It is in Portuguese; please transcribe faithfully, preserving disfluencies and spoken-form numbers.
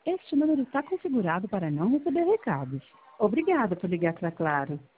Este número está configurado para não receber recados. Obrigada por ligar para Claro.